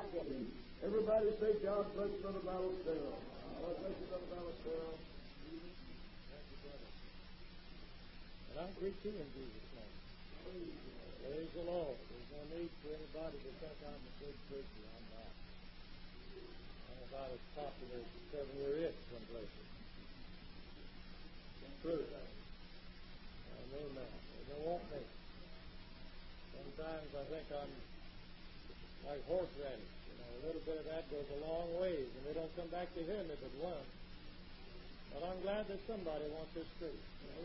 Everybody say, God bless Brother Ballestero. God bless you, Brother Ballestero. And I greet you in Jesus' name. Praise the Lord. There's no need for anybody to think I'm a good preacher. I'm not. I'm about as popular as the 7-year itch some places. It's true. Amen. They don't want me. Sometimes I think I'm like horseradish. You know, a little bit of that goes a long ways, and they don't come back to hear me but once. But I'm glad that somebody wants this truth.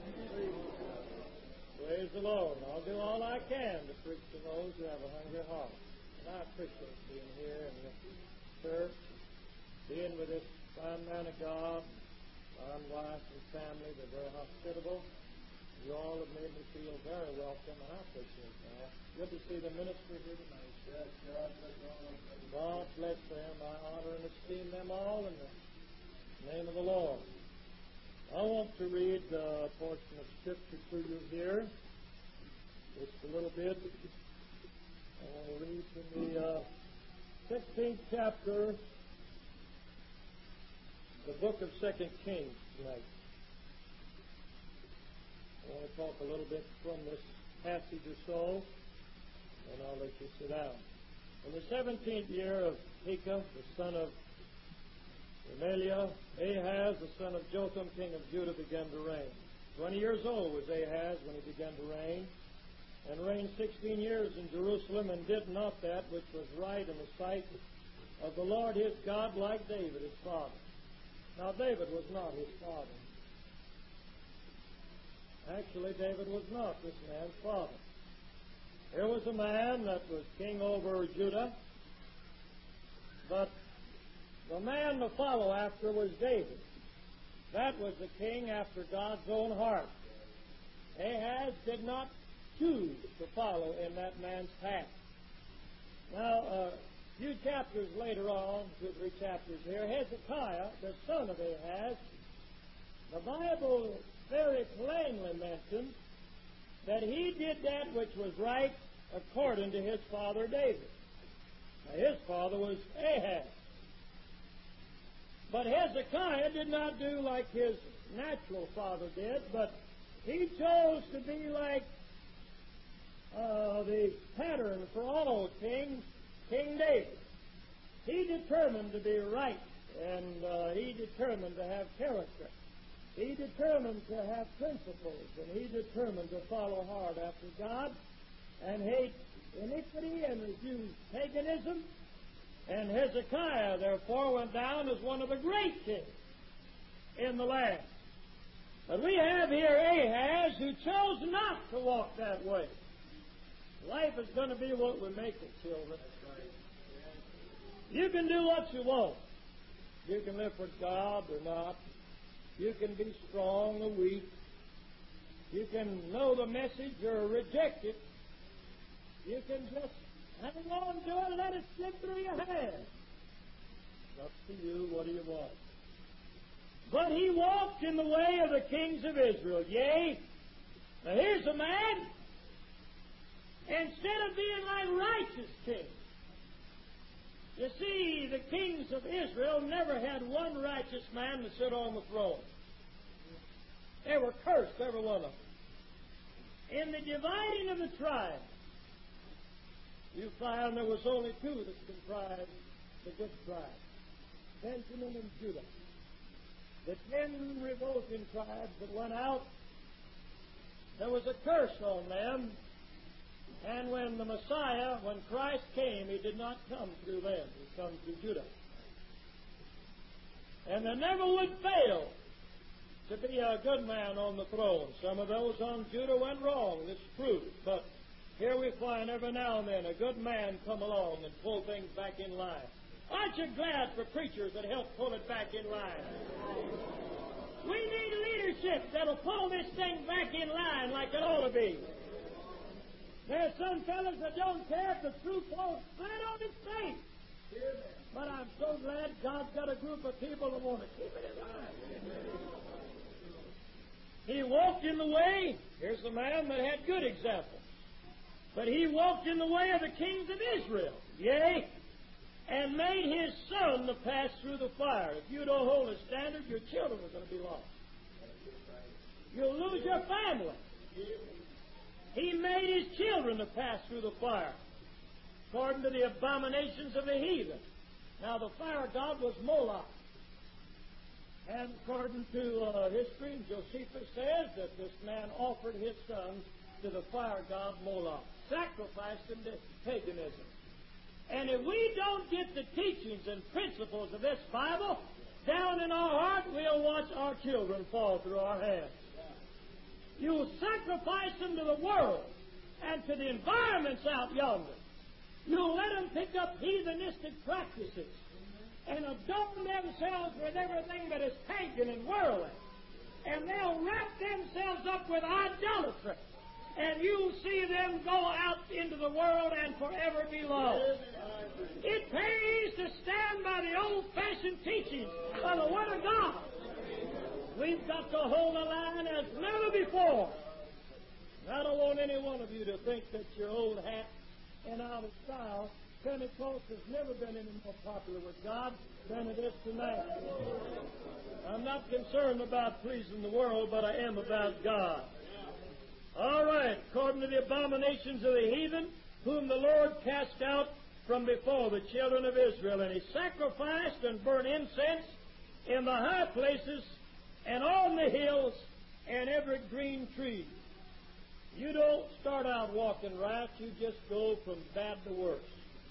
Praise the Lord. I'll do all I can to preach to those who have a hungry heart. And I appreciate being here in the church, being with this fine man of God, fine wife and family. They're very hospitable. You all have made me feel very welcome, and I appreciate that. Good to see the ministry here tonight. God bless them. I honor and esteem them all in the name of the Lord. I want to read a portion of Scripture to you here, just a little bit. I want to read from the 16th chapter, the book of 2 Kings tonight. I want to talk a little bit from this passage or so, and I'll let you sit down. In the 17th year of Pekah, the son of Remaliah, Ahaz, the son of Jotham, king of Judah, began to reign. 20 years old was Ahaz when he began to reign, and reigned 16 years in Jerusalem, and did not that which was right in the sight of the Lord his God, like David his father. Now David was not his father. Actually, David was not this man's father. There was a man that was king over Judah, but the man to follow after was David. That was the king after God's own heart. Ahaz did not choose to follow in that man's path. Now, a few chapters later on, 2 or 3 chapters here, Hezekiah, the son of Ahaz, the Bible very plainly mentions that he did that which was right according to his father David. Now, his father was Ahaz. But Hezekiah did not do like his natural father did, but he chose to be like the pattern for all kings, King David. He determined to be right, and he determined to have character. He determined to have principles, and he determined to follow hard after God and hate iniquity and refuse paganism. And Hezekiah, therefore, went down as one of the great kings in the land. But we have here Ahaz, who chose not to walk that way. Life is going to be what we make it, children. You can do what you want. You can live for God or not. You can be strong or weak. You can know the message or reject it. You can just hang on to it and let it slip through your hands. It's up to you. What do you want? But he walked in the way of the kings of Israel. Yea, now here's a man, instead of being like righteous kings. You see, the kings of Israel never had one righteous man to sit on the throne. They were cursed, every one of them. In the dividing of the tribes, you find there was only 2 that comprised the good tribes, Benjamin and Judah. The 10 revolting tribes that went out, there was a curse on them. And when the Messiah, when Christ came, he did not come through them. He come through Judah. And there never would fail to be a good man on the throne. Some of those on Judah went wrong, it's true. But here we find every now and then a good man come along and pull things back in line. Aren't you glad for preachers that help pull it back in line? We need leadership that'll pull this thing back in line like it ought to be. There's some fellas that don't care if the truth falls flat on his face. But I'm so glad God's got a group of people that want to keep it in line. He walked in the way. Here's a man that had good examples. But he walked in the way of the kings of Israel. Yea, and made his son to pass through the fire. If you don't hold a standard, your children are going to be lost. You'll lose your family. He made his children to pass through the fire, according to the abominations of the heathen. Now, the fire god was Moloch. And according to history, Josephus says that this man offered his sons to the fire god Moloch, sacrificed them to paganism. And if we don't get the teachings and principles of this Bible down in our heart, we'll watch our children fall through our hands. You sacrifice them to the world and to the environments out yonder. You let them pick up heathenistic practices and adorn themselves with everything that is pagan and worldly. And they'll wrap themselves up with idolatry. And you'll see them go out into the world and forever be lost. It pays to stand by the old-fashioned teachings of the Word of God. We've got to hold the line as never before. I don't want any one of you to think that your old hat and out of style, Pentecost has never been any more popular with God than it is tonight. I'm not concerned about pleasing the world, but I am about God. All right, according to the abominations of the heathen, whom the Lord cast out from before the children of Israel, and he sacrificed and burnt incense in the high places and on the hills and every green tree. You don't start out walking right, you just go from bad to worse.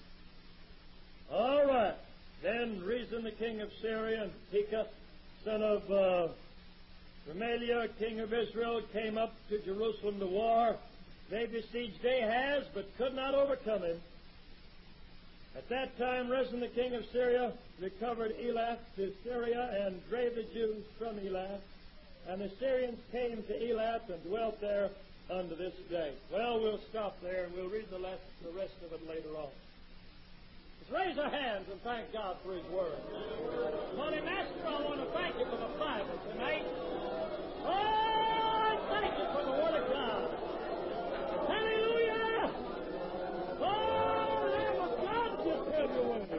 All right. Then Rezin, the king of Syria, and Pekah, son of Remaliah, king of Israel, came up to Jerusalem to war. They besieged Ahaz, but could not overcome him. At that time, Rezin, the king of Syria, recovered Elath to Syria and drave the Jews from Elath. And the Syrians came to Elath and dwelt there unto this day. Well, we'll stop there and we'll read the rest of it later on. Let's raise our hands and thank God for His Word. Holy Master, I want to thank you for the Bible tonight. Oh, I thank you for the Word of God. Hallelujah! Oh, Lamb of God, just have your way.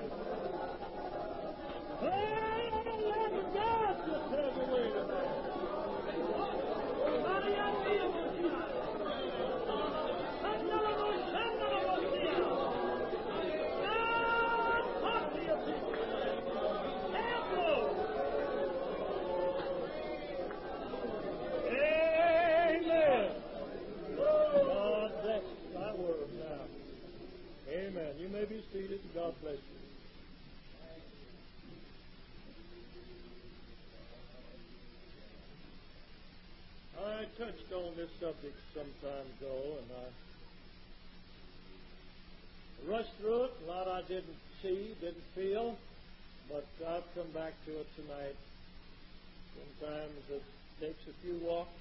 Oh, Lamb of God, just have your way tonight. Amen. You may be seated. God bless you. I touched on this subject some time ago, and I rushed through it. A lot I didn't see, didn't feel, but I've come back to it tonight. Sometimes it takes a few walks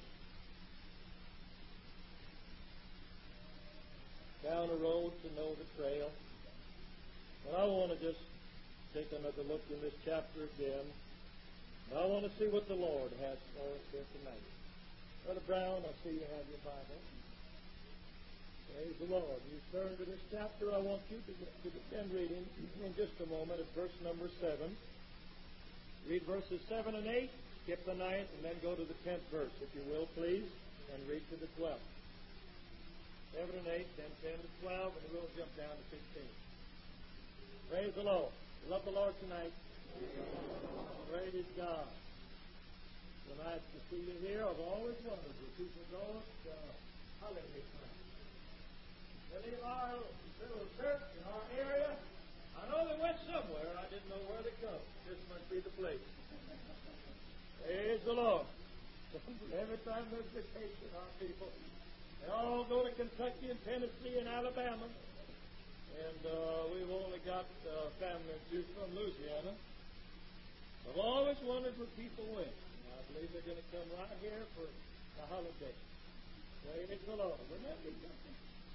down the road to know the trail. But I want to just take another look in this chapter again. And I want to see what the Lord has for us here tonight. Brother Brown, I see you have your Bible. Praise the Lord. You turn to this chapter. I want you to begin reading in just a moment at verse number 7. Read verses 7 and 8, skip the 9th, and then go to the 10th verse, if you will, please, and read to the 12th. 7 and 8, then 10 to 12, and we'll jump down to 15. Praise the Lord. You love the Lord tonight. Praise God. It's nice to see you here. I've always wondered where people go at holiday time. Really, our little church in our area, I know they went somewhere. I didn't know where they go. This must be the place. Praise the Lord. Every time there's vacation, our people, they all go to Kentucky and Tennessee and Alabama. And we've only got family or two from Louisiana. I've always wondered where people went. And I believe they're going to come right here for the holiday. Praise the Lord. Wouldn't that be something?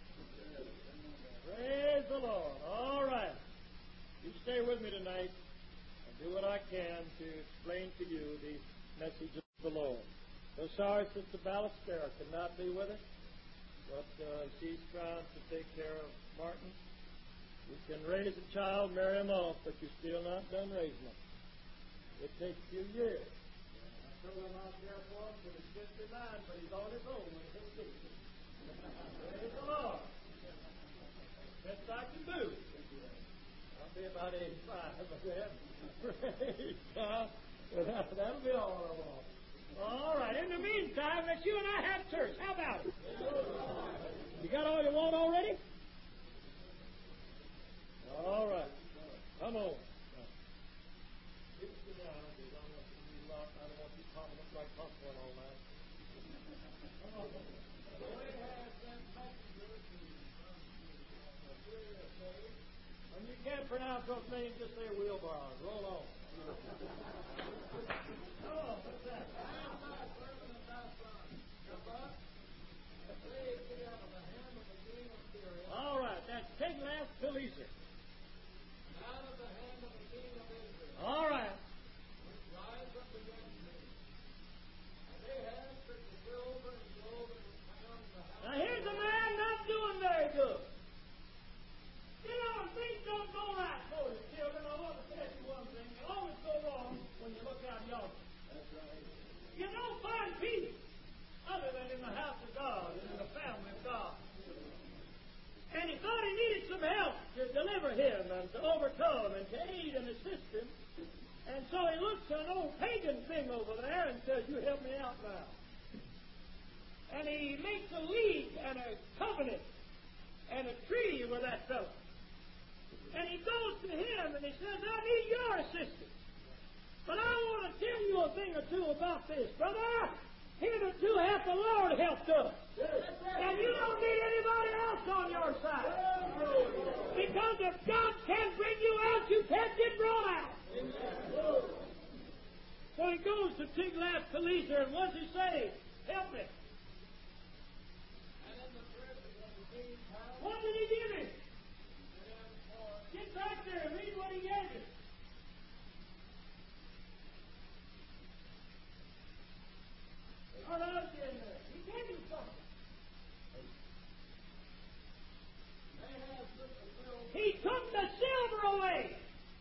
Praise the Lord. All right. You stay with me tonight and do what I can to explain to you the message of the Lord. So sorry Sister Ballestera could not be with us, but she's trying to take care of Martin. You can raise a child, marry him off, but you're still not done raising him. It takes a few years. I told him out there for him till he's 59, but he's on his own when he's 60. Praise the Lord. Best I can do. I'll be about 85 by then. Praise God. That'll be all I want. All right. In the meantime, let's you and I have church. How about it? You got all you want already? All right. Come on. Sit down. I don't want you popping up like popcorn all night. Come on. When you can't pronounce those names, just say wheelbarrows. Roll on. Oh, what's that? All right, that's Tiglath-Pileser. Out of the hand of the king of Israel. All right. Which rise up against me. And they have took the silver and gold that was found in the house. Now here's a man not doing very good. You know, things don't go right for you, children. I want to tell you one thing. You always go wrong when you look out yonder. That's right. You don't find peace other than in the house of God and in the family of God. And he thought he needed some help to deliver him and to overcome and to aid and assist him. And so he looks at an old pagan thing over there and says, you help me out now. And he makes a league and a covenant and a treaty with that fellow. And he goes to him and he says, I need your assistance. But I want to tell you a thing or two about this, brother. Hitherto hath the Lord helped us. And you don't need anybody else on your side. Because if God can't bring you out, you can't get brought out. So he goes to Tiglath-Pileser, and what's he say? Help me. What did he give him? Get back there and read what he gave him. What else in there? He gave him something. He took the silver away.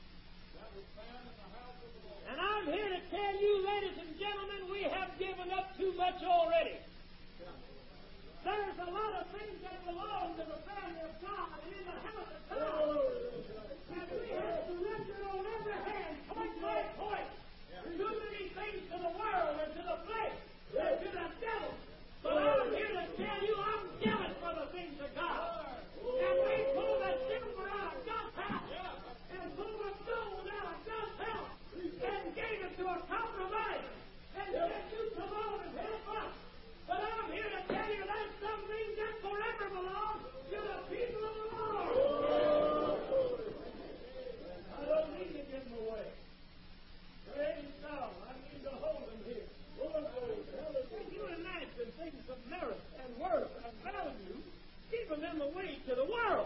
And I'm here to tell you, ladies and gentlemen, we have given up too much already. There's a lot of things that belong to the family of God and in the house of God. And we have surrendered on every hand, point by point. Too many things to the world and to the flesh and to the devil. But I'm here to tell you I'm jealous for the things of God. And they pulled the silver out of God's house and pulled the gold out of God's house and gave it to a compromise and said, you come on and help us. But I'm here to tell you there's some things that forever belong to the people of the Lord. I don't need to give them away. Praise God. I need to hold them here. Can you imagine things of merit and worth and value, giving them away to the world?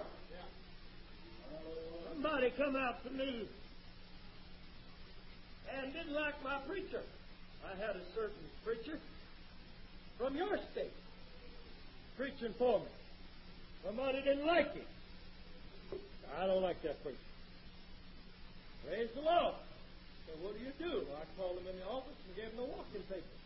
Somebody come out to me and didn't like my preacher. I had a certain preacher from your state preaching for me. Somebody didn't like him. I don't like that preacher. Praise the Lord. So what do? I called him in the office and gave him a walking paper.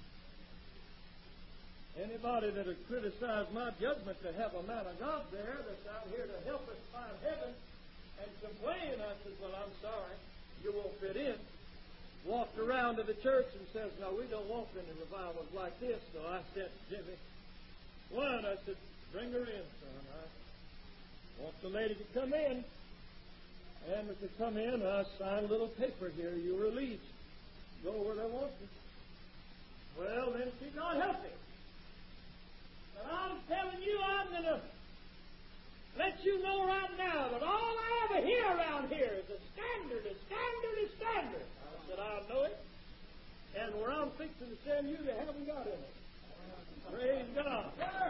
Anybody that would criticize my judgment to have a man of God there that's out here to help us find heaven and complain, I said, well, I'm sorry, you won't fit in. Walked around to the church and says, no, we don't want any revivals like this. So I said to Jimmy, what? I said, bring her in, son. I want the lady to come in. And if they come in, I sign a little paper here. You're released. Go where they want you. Well, then she's not helping. But I'm telling you, I'm going to let you know right now that all I ever hear around here is a standard, a standard, a standard. I said, I know it. And where I'm fixing to send you, they haven't got it. Praise God.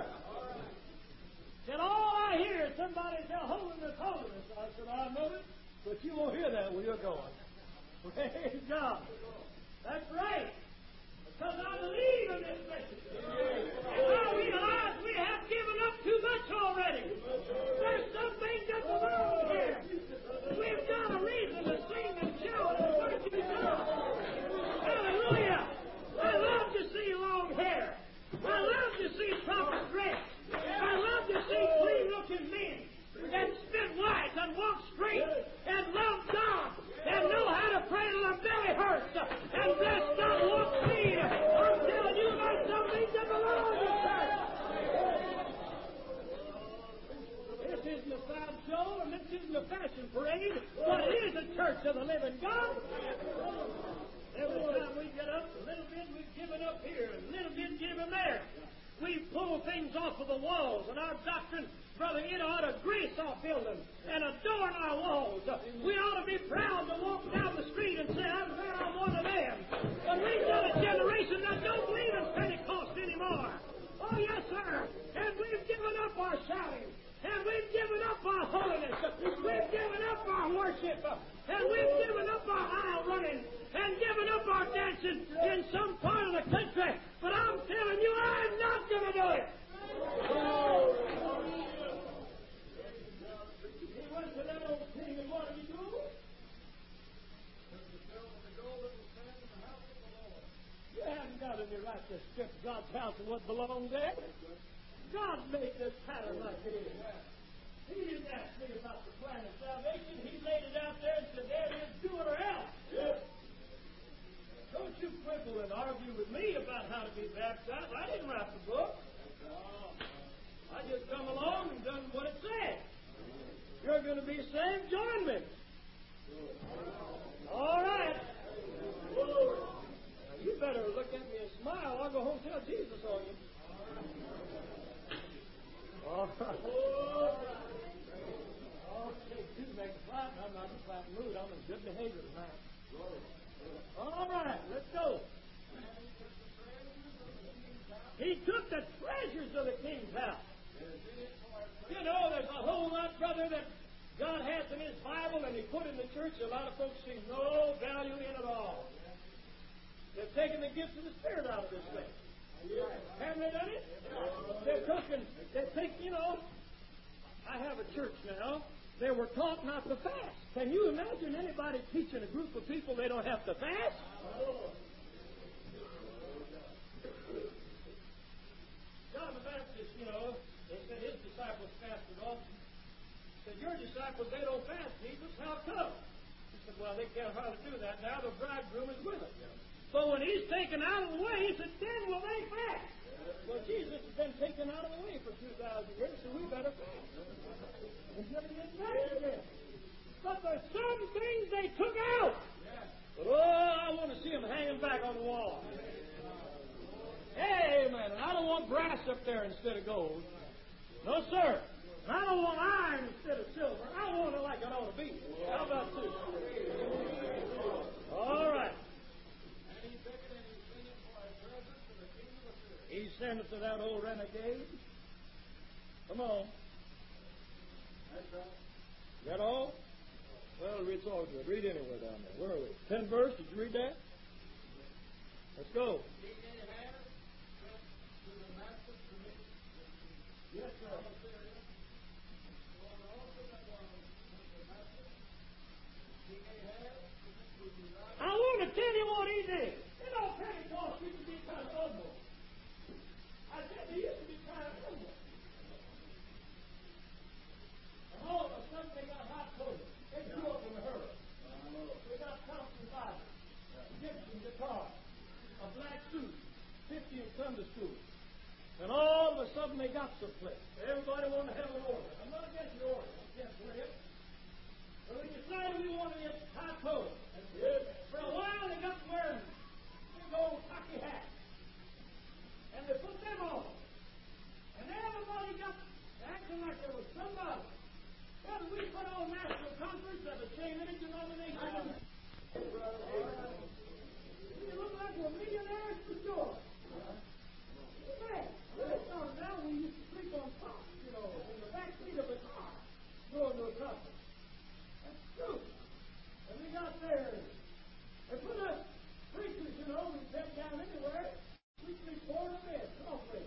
Said, all I hear is somebody say, holiness, holiness. I said, I know it. But you won't hear that where you're going. Praise God. That's right. Because I believe in this message. And I realize we have given up too much already. There's some things that belong here. and walk straight and love God and know how to pray till their belly hurts and bless God, walk clean. I'm telling you about some things that belong to church. This isn't a sideshow and this isn't a fashion parade, but it is a church of the living God. Every time we get up, a little bit we've given up here, and a little bit given there. We pull things off of the walls, and our doctrine, brother, it ought to grace our building and adorn our walls. We ought to be proud to walk down the street and say, I'm glad I'm one of them. But we've got a generation that don't believe in Pentecost anymore. Oh, yes, sir. And we've given up our shouting. And we've given up our holiness. We've given up our worship. And we've given up our aisle running. And given up our dancing in some part of the country. But I'm telling you, I'm not going to do it. He went to that old king, and what did he do? You haven't got any right to strip God's house of what belongs there. God made this pattern like it is. He didn't ask me about the plan of salvation. He laid it out there and said, there it is, do it or else. Yes. Don't you quibble and argue with me about how to be baptized. I didn't write the book. I just come along and done what it said. You're going to be saved, join me. All right. Now, you better look at me and smile. I'll go home and tell Jesus on you. All right. Okay, you make a fight. I'm not in a fighting mood. I'm in good behavior tonight. All right, let's go. He took the treasures of the king's house. You know, there's a whole lot, brother, that God has in His Bible and He put in the church. A lot of folks see no value in it all. They've taken the gifts of the Spirit out of this thing. Haven't they done it? They're taking, you know, I have a church now. They were taught not to fast. Can you imagine anybody teaching a group of people they don't have to fast? John the Baptist, you know, they said his disciples fasted often. He said, your disciples, they don't fast, Jesus. How come? He said, well, they can't hardly do that. Now the bridegroom is with them. So when He's taken out of the way, He said, then will they fast? Well, Jesus has been taken out of the way for 2,000 years, so we better fast. But there's some things they took out. But I want to see them hanging back on the wall. Amen. And I don't want brass up there instead of gold. No, sir. And I don't want iron instead of silver. I want it like it ought to be. How about this? All right. He sent it to that old renegade. Come on. Is that all? Well, it's all good. Read anywhere down there. Where are we? 10th verse. Did you read that? Let's go. Yes, sir. I want to tell you what he did. You know, Pentecost used to be kind of humble. I said he used to be kind of humble. And all of a sudden they got hot coats. They grew up in a hurry. They got Thompson Bible, Gibson guitar, a black suit, 50 in Sunday school. And all of a sudden they got someplace. Everybody wanted to have an order. I'm not against the order. I'm against it. But we decided we wanted to get high coats. For a while they got wearing big old cocky hats. And they put them on. And everybody got acting like there was somebody. Well, we put on national conference that would change any denomination. You look like we're millionaires for sure. Man, now we used to sleep on top, you know, in the back seat of a car, going to a conference. That's true. And we got there. They put us preachers, you know, we sat down anywhere. We sleep 4 in a bed. Come on, please.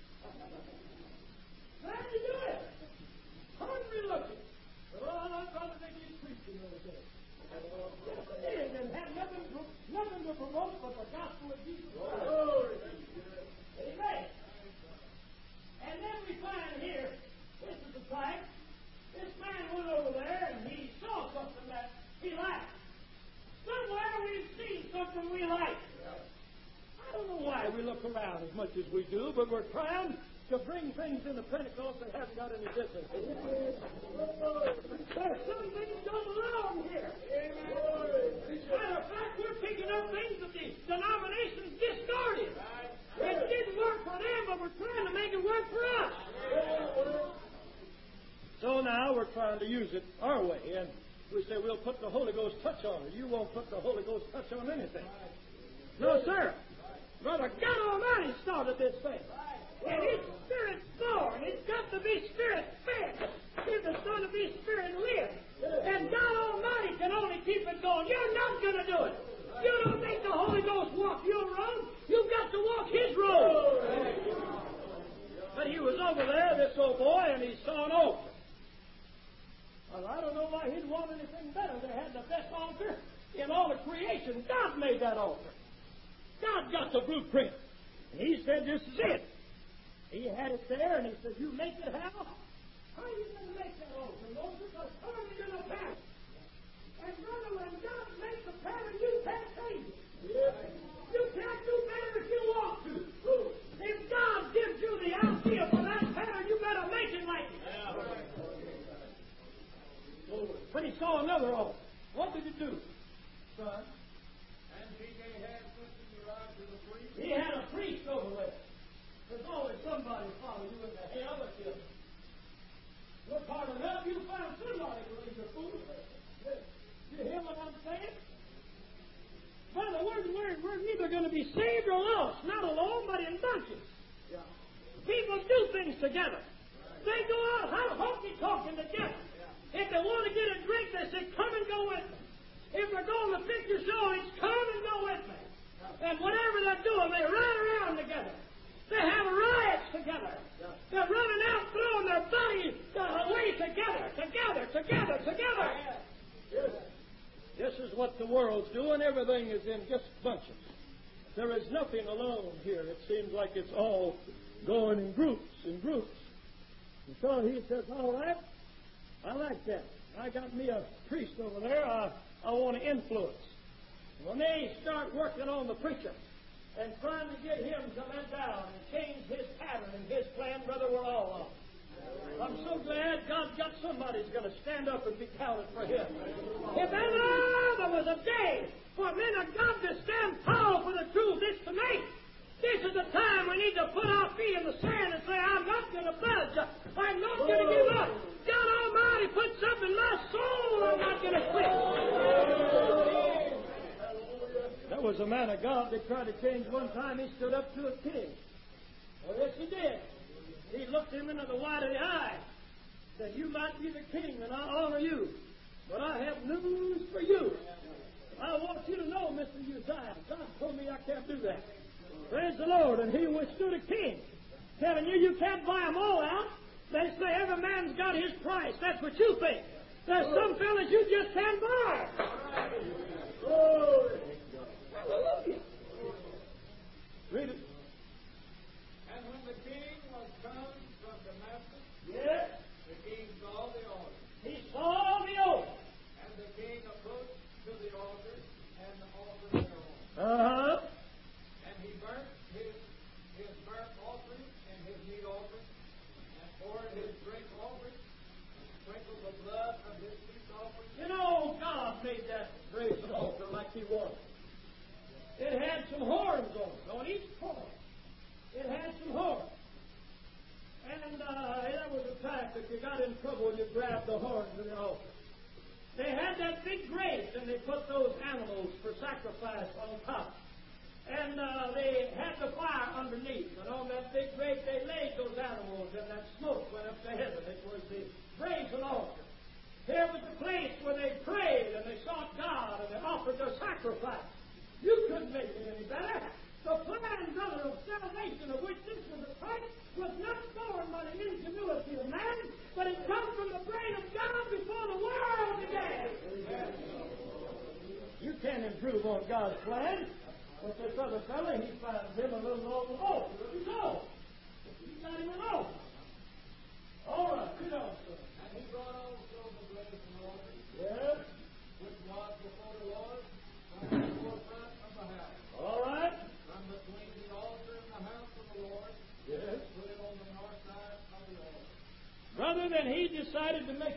Glad to do it. Hungry looking. But all I thought they did preaching the other day. Yes, they did. And had nothing to promote but the gospel of Jesus Christ. Amen. And then we find here, this is the type. This man went over there look around as much as we do, but we're trying to bring things into Pentecost that haven't got any business. There's some things don't belong here. Matter of fact, we're picking up things that the denominations discarded. It didn't work for them, but we're trying to make it work for us. So now we're trying to use it our way, and we say we'll put the Holy Ghost touch on it. You won't put the Holy Ghost touch on anything. No, sir. Brother God Almighty started this thing. And it's Spirit born. It's got to be Spirit fed. If it's going to be Spirit live. And God Almighty can only keep it going. You're not going to do it. You don't make the Holy Ghost walk your road. You've got to walk His road. But he was over there, this old boy, and he saw an altar. Well, I don't know why he'd want anything better. They had the best altar in all of creation. God made that altar. God got the blueprint. And he said, this is it. He had it there, and he said, you make it how? How are you going to make that altar, Moses? Because how are you going to pass it? And brother, when God makes a pattern, you can't change it. You can't do better if you want to. If God gives you the idea for that pattern, you better make it like it. But he saw another altar. What did he do, son? And P.K. had something to ride to the priest. He had a priest over there. There's always somebody follow you into hell if you're part enough, you found somebody to raise your food. You hear what I'm saying? Brother, we're neither going to be saved or lost. Not alone, but in bunches. Yeah. People do things together. They go out honky-talking together. If they want to get a drink, they say, come and go with me. If they're going to the picture show, it's come and go with me. And whatever they're doing, they ride around together. They have riots together. They're running out, throwing their bodies away together. This is what the world's doing. Everything is in just bunches. There is nothing alone here. It seems like it's all going in groups. And so he says, all right, I like that. I got me a priest over there I want to influence. When they start working on the preacher and trying to get him to let down and change his pattern and his plan, brother, we're all on. I'm so glad God's got somebody who's going to stand up and be counted for Him. If ever there was a day for men of God to stand tall for the truth, it's tonight. This is the time we need to put our feet in the sand and say, I'm not going to budge. I'm not going to give up. God Almighty put something in my soul. I'm not going to quit. There was a man of God that tried to change one time. He stood up to a king. Well, yes, he did. He looked him into the white of the eye. Said, you might be the king, and I honor you. But I have news for you. I want you to know, Mr. Uzziah, God told me I can't do that. Praise the Lord. And he withstood a king. Telling you can't buy them all out. They say every man's got his price. That's what you think. There's some fellas you just can't buy. Glory. Hallelujah. Read it. And when the king was come from Damascus, Yes. the king saw the altar. He saw the altar. And the king approached to the altar and offered thereon. Uh-huh. And he burnt his burnt offering and his meat offering, and poured his drink offering, and sprinkled the blood of his peace offering. You know, God made that brazen altar like He wanted. It had some horns on each corner. It had some horns. And that was a type if you got in trouble, you grabbed the horns of the altar. They had that big grate, and they put those animals for sacrifice on top. And they had the fire underneath. And on that big grate, they laid those animals, and that smoke went up to heaven. It was the brazen altar. Here was the place where they prayed, and they sought God, and they offered their sacrifice. You couldn't make it any better. The plan, brother, of salvation, of which this was a type, was not born by the ingenuity of man, but it comes from the brain of God before the world began. You can't improve on God's plan. But this other fellow, he finds him a little on the altar of his own. He's not even alone. All right, sit down, sir. And he brought also the brazen altar, Yes. which was before the Lord, from the forefront of the house, All right. from between the altar and the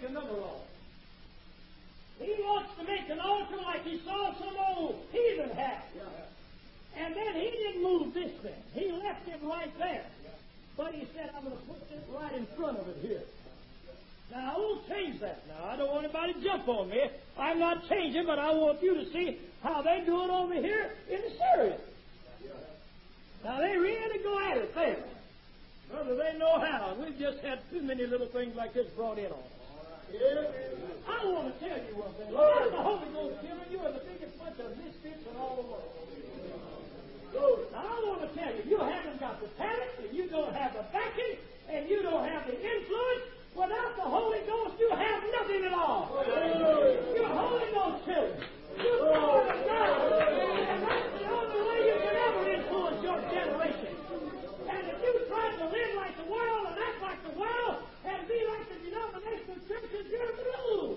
make another altar. He wants to make an altar like he saw some old heathen have. And then he didn't move this thing. He left it right there. But he said, I'm going to put this right in front of it here. Now, I won't change that now. I don't want anybody to jump on me. I'm not changing, but I want you to see how they do it over here in Assyria. Now, they really go at it there. Brother, they know how. We've just had too many little things like this brought in on us. I want to tell you one thing. Lord, the Holy Ghost children, you are the biggest bunch of misfits in all the world. Now, I want to tell you, you haven't got the talent, and you don't have the backing, and you don't have the influence. Without the Holy Ghost, you have nothing at all. You're Holy Ghost children. You're born of God. And that's the only way you can ever influence your generation. And if you try to live like the world and act like the world and be like the denominational churches, you're blue.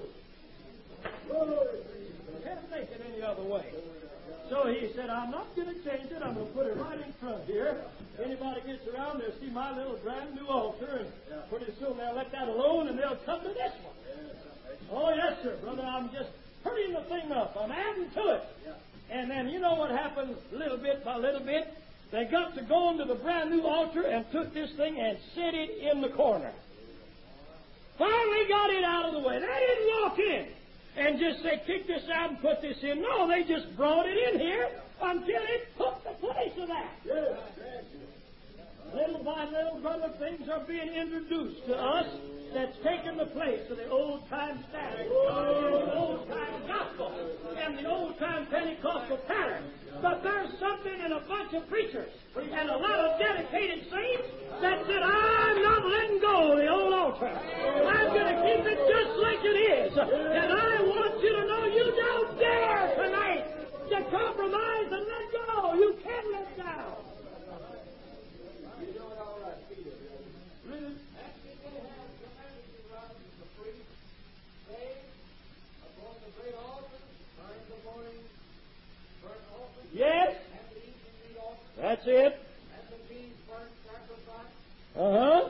Can't make it any other way. So he said, I'm not going to change it. I'm going to put it right in front here. Anybody gets around, they'll see my little brand new altar, and pretty soon they'll let that alone, and they'll come to this one. Oh, yes, sir, brother. I'm just hurrying the thing up. I'm adding to it. And then you know what happened little bit by little bit? They got to go into the brand new altar and took this thing and set it in the corner. Finally got it out of the way. They didn't walk in and just say, kick this out and put this in. No, they just brought it in here until it took the place of that. Little by little, brother, things are being introduced to us that's taken the place of the old-time status, the old-time gospel, and the old-time Pentecostal pattern. But there's something in a bunch of preachers and a lot of dedicated saints that said, I'm not letting go of the old altar. I'm going to keep it just like it is. And I want you to know you don't dare tonight to compromise and let go. You can't let down. Yes. That's it. Uh-huh.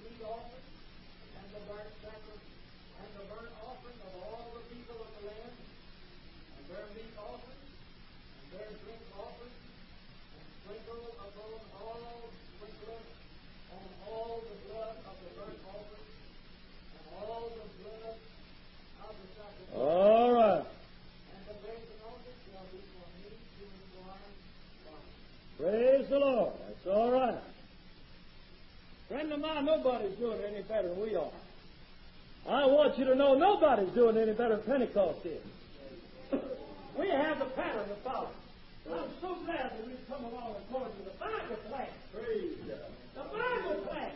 All right. Praise the Lord. That's all right. Friend of mine, nobody's doing it any better than we are. I want you to know nobody's doing it any better than Pentecost is. We have the pattern to follow. I'm so glad that we've come along according to the Bible plan. Praise God. The Bible plan.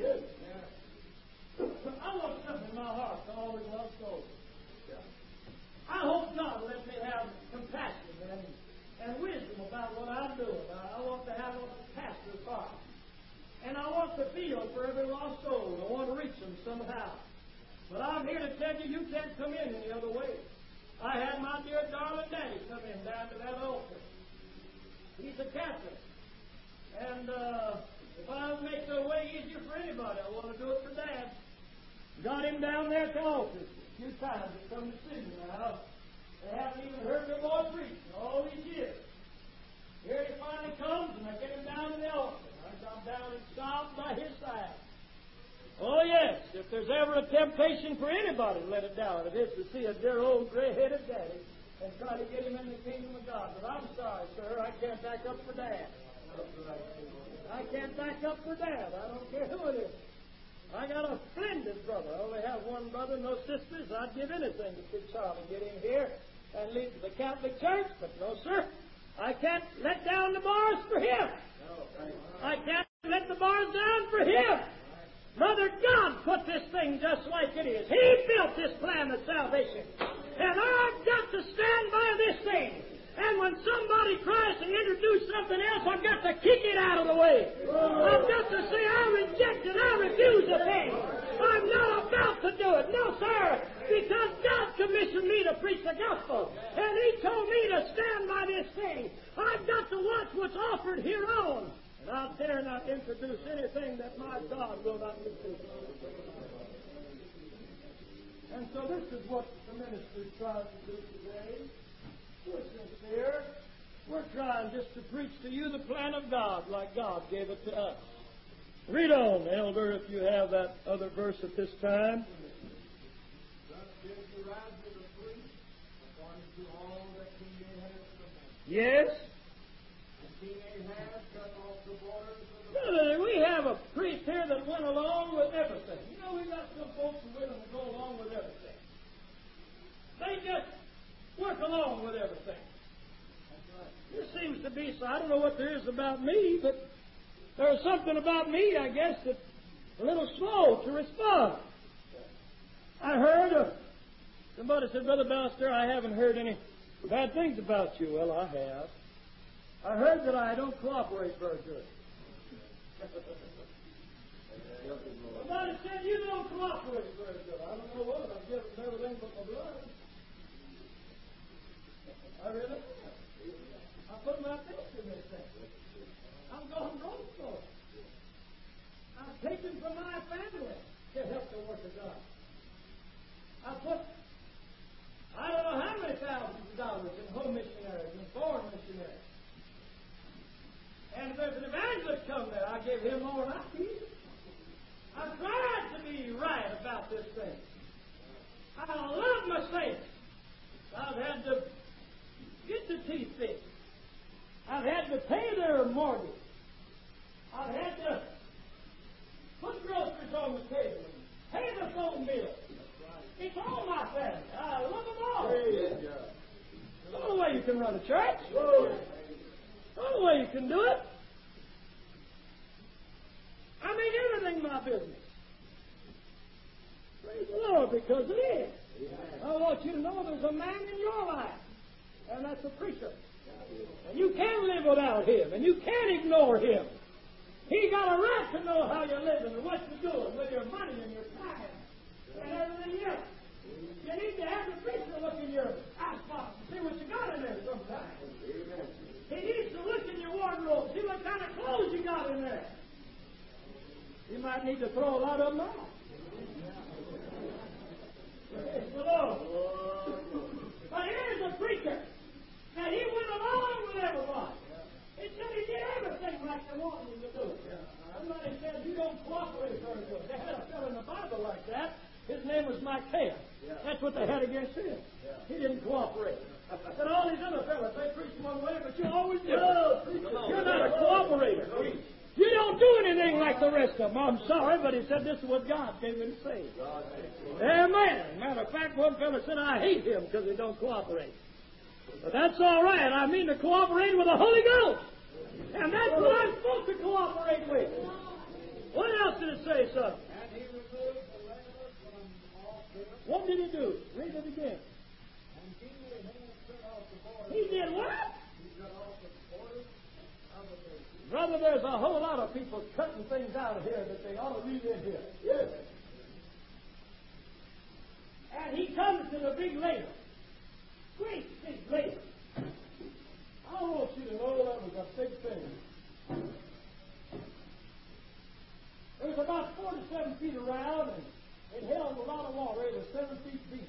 I want something in my heart to always love souls. I hope God will let me have compassion and wisdom about what I'm doing. I want to have a pastor's heart. And I want to feel for every lost soul. I want to reach them somehow. But I'm here to tell you, you can't come in any other way. I had my dear darling daddy come in down to that altar. He's a Catholic. And if I make the way easier for anybody, I want to do it for Dad. Got him down there at the altar a few times to come to see me now. They haven't even heard the boy preach all these years. Here he finally comes, and I get him down to the altar. I got down and sobbed by his side. Oh, yes, if there's ever a temptation for anybody to let it down, it is to see a dear old gray-headed daddy and try to get him in the kingdom of God. But I'm sorry, sir, I can't back up for Dad. I can't back up for Dad. I don't care who it is. I got a splendid brother. I only have one brother, no sisters. I'd give anything to see Charlie get in here and lead to the Catholic Church, but no, sir. I can't let down the bars for him. I can't let the bars down for him. Mother God put this thing just like it is. He built this plan of salvation. And I've got to stand by this thing. And when somebody tries to introduce something else, I've got to kick it out of the way. I've got to say, I reject it. I refuse the thing. I'm not about to do it. No, sir. Because God commissioned me to preach the gospel. And He told me to stand by this thing. I've got to watch what's offered here on. And I dare not introduce anything that my God will not introduce. And so this is what the minister's trying to do today. We're sincere. We're trying just to preach to you the plan of God like God gave it to us. Read on, Elder, if you have that other verse at this time. Thus did Uriah the priest, according to all that King Ahaz commanded. Yes? And King Ahaz cut off the borders of the Brother, we have a priest here that went along with everything. You know, we got some folks who willing to go along with everything. They just work along with everything. There seems to be, so I don't know what there is about me, but there's something about me, I guess, that's a little slow to respond. I heard somebody said, Brother Ballister, I haven't heard any bad things about you. Well, I have. I heard that I don't cooperate very good. Somebody said you don't cooperate very good. I don't know what. I've given everything but my blood. I really? I put my faith in this thing. I'm going broke for it. I've taken from my family to help the work of God. I put, I don't know how many thousands of dollars in home missionaries and foreign missionaries. And if there's an evangelist come there, I give him more than I give. I've tried to be right about this thing. I love my saints. I've had to get the teeth fixed. I've had to pay their mortgage. I've had to put groceries on the table and pay the phone bill. It's all my family. I love them all. There's no way you can run a church. No way you can do it. I mean everything my business. Praise the Lord, because it is. I want you to know there's a man in your life, and that's a preacher. And you can't live without him, and you can't ignore him. He got a right to know how you're living and what you're doing with your money and your time and everything else. You need to have the preacher look in your icebox and see what you got in there sometimes. He needs to look in your wardrobe, see what kind of clothes you got in there. You might need to throw a lot of them out. Praise the Lord. But here's a preacher. Now, he went along with everybody. He said he did everything like they wanted him to do. Somebody said, you don't cooperate very good. They had a fellow in the Bible like that. His name was Micaiah. That's what they had against him. He didn't cooperate. And all these other fellows, they preach one way, but you always do. You're not a cooperator. You don't do anything like the rest of them. I'm sorry, but he said this is what God gave him to say. Amen. Matter of fact, one fellow said, I hate him because he don't cooperate. But that's all right. I mean to cooperate with the Holy Ghost. And that's what I'm supposed to cooperate with. What else did it say, son? And he removed the letter from off them. What did he do? Read it again. And King Ahaz cut off the borders. He did what? He cut off the borders of the nation. Brother, there's a whole lot of people cutting things out of here that they ought to read in here. Yes. And he comes to the big labor. Great big labor. I want you to know that was a big thing. It was about 47 feet around, and it held a lot of water. It was 7 feet deep.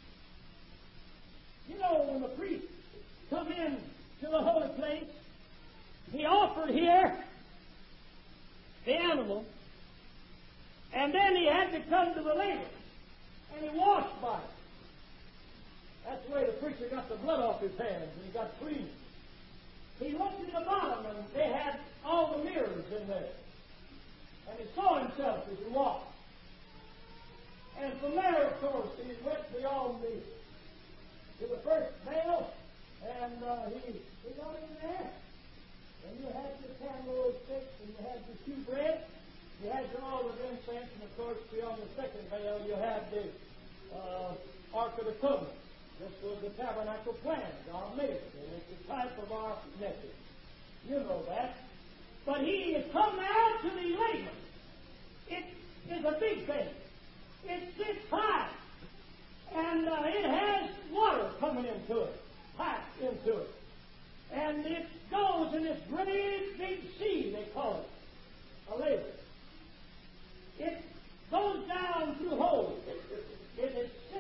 You know, when the priest come in to the holy place, he offered here the animal, and then he had to come to the laver, and he washed by it. That's the way the preacher got the blood off his hands, and he got clean. He looked at the bottom, and they had all the mirrors in there. And he saw himself as he walked. And from there, of course, he went beyond to the first veil, and he got in there. And you had your candlesticks, and you had your shewbread, you had your altar of incense, and of course, beyond the second veil, you had the Ark of the Covenant. This was the tabernacle plan. God made it, and it's a type of our message. You know that. But he has come out to the labor. It is a big thing. It sits high, and it has water coming into it, piped into it. And it goes in this great big sea, they call it, a labor. It goes down through holes. It is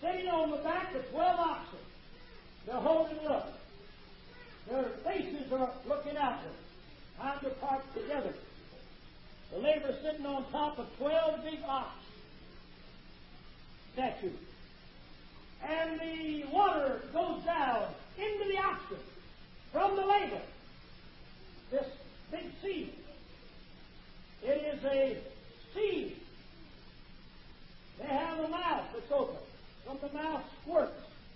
sitting on the back of 12 oxen. They're holding it up. Their faces are looking outward. Hands are parked together. The labor's sitting on top of 12 big ox statues. And the water goes down into the oxen from the labor. This big sea. It is a sea. They have a mouth that's open. From the mouth squirts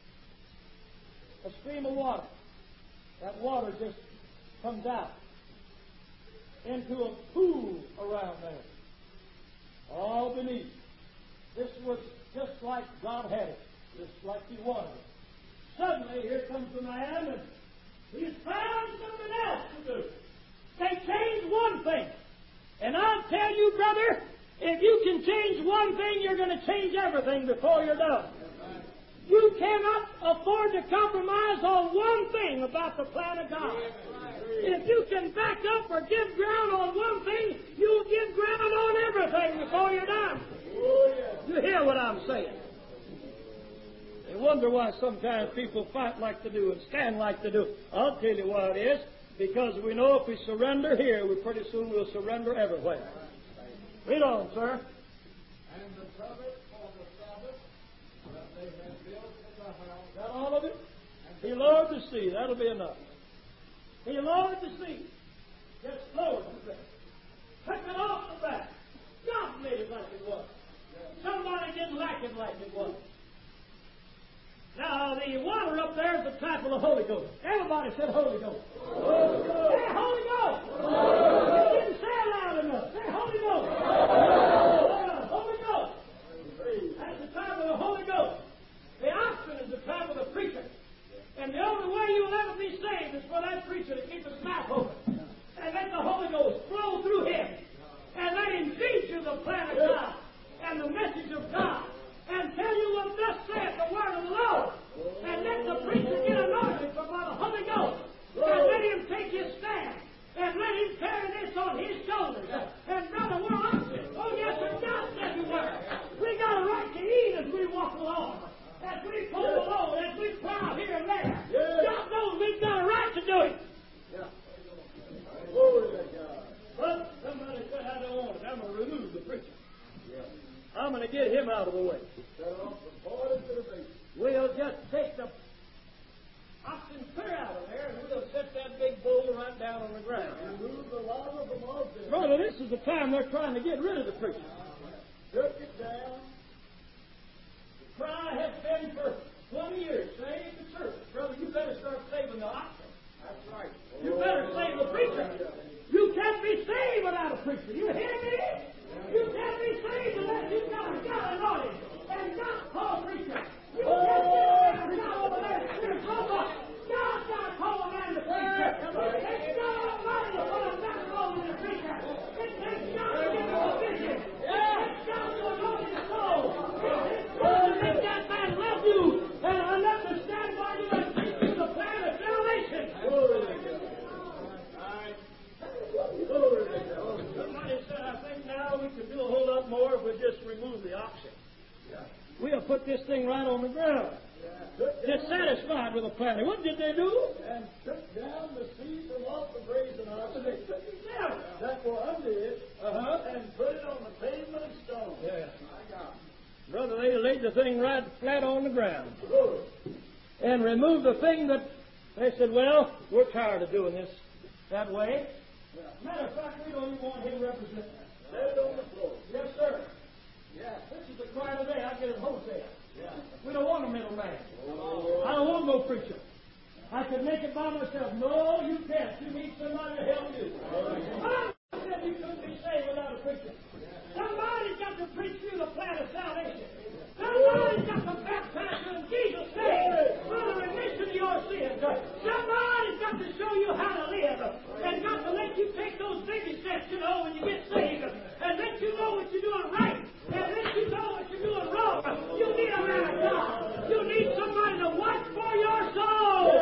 a stream of water. That water just comes out into a pool around there. All beneath. This was just like God had it. Just like He wanted it. Suddenly, here comes the man, and he's found something else to do. They changed one thing. And I'll tell you, brother, if you can change one thing, you're going to change everything before you're done. You cannot afford to compromise on one thing about the plan of God. If you can back up or give ground on one thing, you'll give ground on everything before you're done. You hear what I'm saying? They wonder why sometimes people fight like they do and stand like they do. I'll tell you why it is. Because we know if we surrender here, we pretty soon will surrender everywhere. Read on, sir. And the covet for the Sabbath that they had built in the house. Is that all of it? He lowered the sea. That'll be enough. He lowered the sea. Just lowered the sea. Took it off the back. God made it like it was. Somebody didn't like it was. Now, the water up there is the type of the Holy Ghost. Everybody said Holy Ghost. Holy Ghost. Say Holy Ghost. You didn't say it loud enough. Say Holy Ghost. Holy Ghost. That's the type of the Holy Ghost. The oxen is the type of the preacher. And the only way you will ever be saved is for that preacher to keep his mouth open and let the Holy Ghost flow through him and let him teach you the plan of God and the message of God. And tell you what thus saith the word of the Lord. And let the preacher get anointed by the Holy Ghost. And let him take his stand. And let him carry this on his shoulders. And brother, we're oxen. Oh yes, and God said you were. We got a right to eat as we walk along. As we pull the load, as we plow here and there. God knows we've got a right to do it. But somebody said, I don't want it. I'm going to remove the preacher. I'm going to get him out of the way. We'll just take the oxen clear out of there, and we'll set that big bull right down on the ground. Brother, this is the time they're trying to get rid of the preacher. Took it down. The cry has been for 20 years, save the church. Brother, you better start saving the oxen. That's right. You better save the preacher. You can't be saved without a preacher. You hear me? You can't be saved unless you've got a God anointed and God called preacher. You can't get a God over there and God's got to call a man to preacher. It takes God Almighty to put a man over the preacher. It takes God to give him a vision. It takes God to anoint his soul. It takes God to make that man love you and understand why you are teaching the plan of salvation. Somebody said, I think now we could do a whole lot more if we just remove the oxen. We'll put this thing right on the ground. Dissatisfied with the planting. What did they do? And took down the seed from off the brazen oxen. They took it down. That were under it. And put it on the pavement of stone. Brother, they laid the thing right flat on the ground. And removed the thing that they said, well, we're tired of doing this that way. Matter of fact, we don't even want him representing us. Lay it on the floor. Yes, sir. Yeah. This is the cry today. I get it wholesale. Yeah. We don't want a middleman. I don't want no preacher. I could make it by myself. No, you can't. You need somebody to help you. I said you couldn't be saved without a preacher. Somebody's got to preach you the plan of salvation. Somebody's got to baptize you in Jesus' name for the remission of your sins. Somebody's got to show you how to live and got to let you take those baby steps, when you get saved and let you know what you're doing right and let you know what you're doing wrong. You need a man of God. You need somebody to watch for your soul.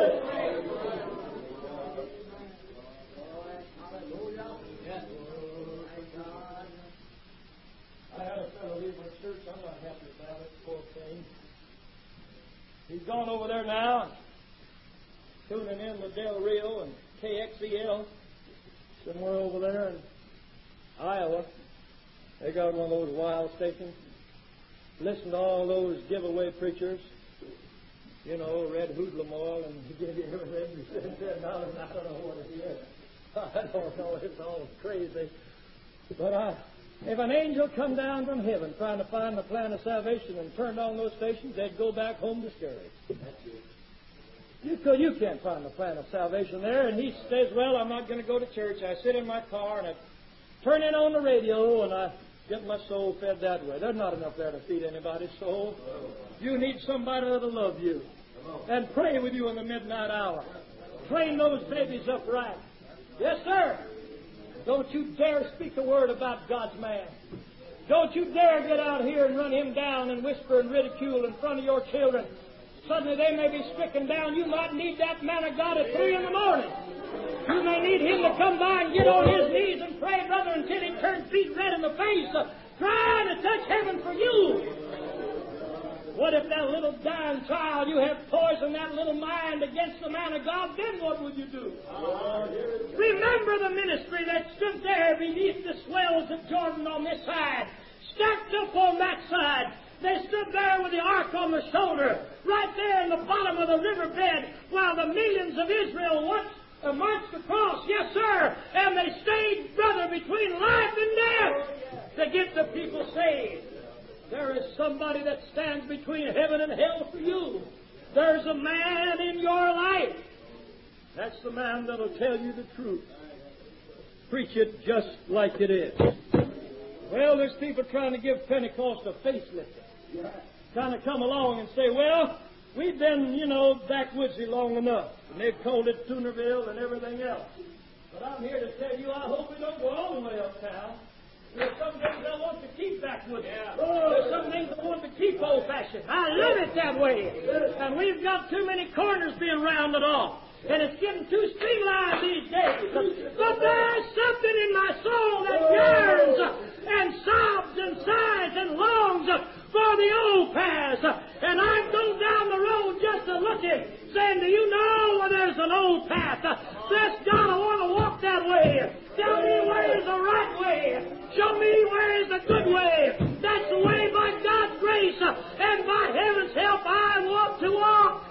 He's gone over there now, tuning in with Del Rio and KXEL, somewhere over there in Iowa. They got one of those wild stations. Listen to all those giveaway preachers. You know, red hoodlum oil and give you everything. You said $10. I don't know what it is. I don't know. It's all crazy. But if an angel come down from heaven trying to find the plan of salvation and turned on those stations, they'd go back home discouraged. You can't find the plan of salvation there. And he says, well, I'm not going to go to church. I sit in my car and I turn in on the radio and I get my soul fed that way. There's not enough there to feed anybody's soul. You need somebody that'll love you and pray with you in the midnight hour. Train those babies up right. Yes, sir. Don't you dare speak a word about God's man. Don't you dare get out here and run him down and whisper and ridicule in front of your children. Suddenly they may be stricken down. You might need that man of God at 3 in the morning. You may need him to come by and get on his knees and pray, brother, until he turns feet red in the face, trying to touch heaven for you. What if that little dying child, you have poisoned that little mind against the man of God? Then what would you do? Remember the ministry that stood there beneath the swells of Jordan on this side, stacked up on that side. They stood there with the ark on their shoulder, right there in the bottom of the riverbed, while the millions of Israel marched across, yes, sir, and they stayed, brother, between life and death to get the people saved. There is somebody that stands between heaven and hell for you. There's a man in your life. That's the man that'll tell you the truth. Preach it just like it is. Well, there's people trying to give Pentecost a facelift. Trying to come along and say, well, we've been, backwoodsy long enough. And they've called it Toonerville and everything else. But I'm here to tell you, I hope we don't go all the way uptown. There's some things I want to keep backwoodsy. There's some things I want to keep old-fashioned. I love it that way. And we've got too many corners being rounded off. And it's getting too streamlined these days. But there's something in my soul that yearns and sobs and sighs and longs for the old paths. And I'm going down the road just a looking, saying, do you know where there's an old path? Bless God, I want to walk that way. Tell me where is the right way. Show me where is the good way. That's the way by God's grace and by heaven's help I want to walk.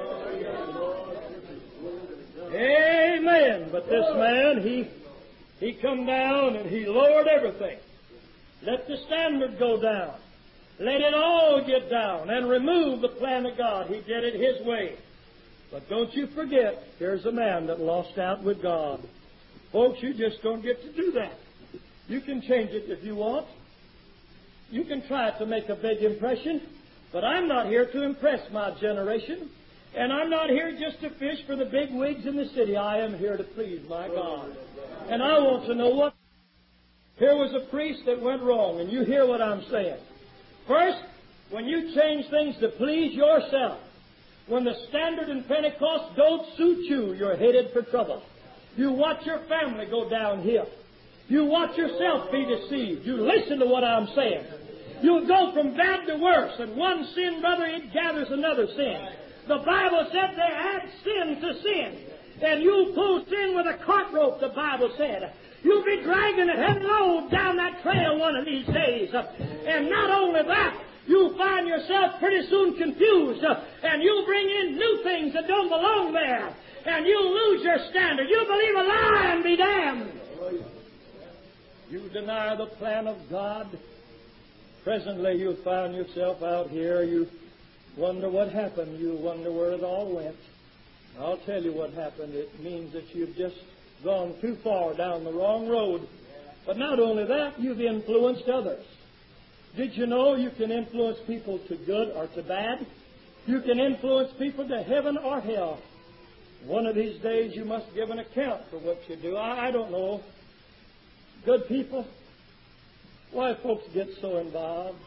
Amen. But this man, he come down and he lowered everything. Let the standard go down. Let it all get down and remove the plan of God. He did it his way. But don't you forget, here's a man that lost out with God. Folks, you just don't get to do that. You can change it if you want. You can try to make a big impression. But I'm not here to impress my generation. And I'm not here just to fish for the big wigs in the city. I am here to please my God. And I want to know what. Here was a priest that went wrong, and you hear what I'm saying. First, when you change things to please yourself, when the standard in Pentecost don't suit you, you're headed for trouble. You watch your family go downhill. You watch yourself be deceived. You listen to what I'm saying. You'll go from bad to worse, and one sin, brother, it gathers another sin. The Bible said they add sin to sin. And you'll pull sin with a cart rope, the Bible said. You'll be dragging a heavy load down that trail one of these days. And not only that, you'll find yourself pretty soon confused. And you'll bring in new things that don't belong there. And you'll lose your standard. You'll believe a lie and be damned. You deny the plan of God. Presently you'll find yourself out here. You wonder what happened. You wonder where it all went. I'll tell you what happened. It means that you've just gone too far down the wrong road. But not only that, you've influenced others. Did you know you can influence people to good or to bad? You can influence people to heaven or hell. One of these days you must give an account for what you do. I don't know. Good people, why folks get so involved?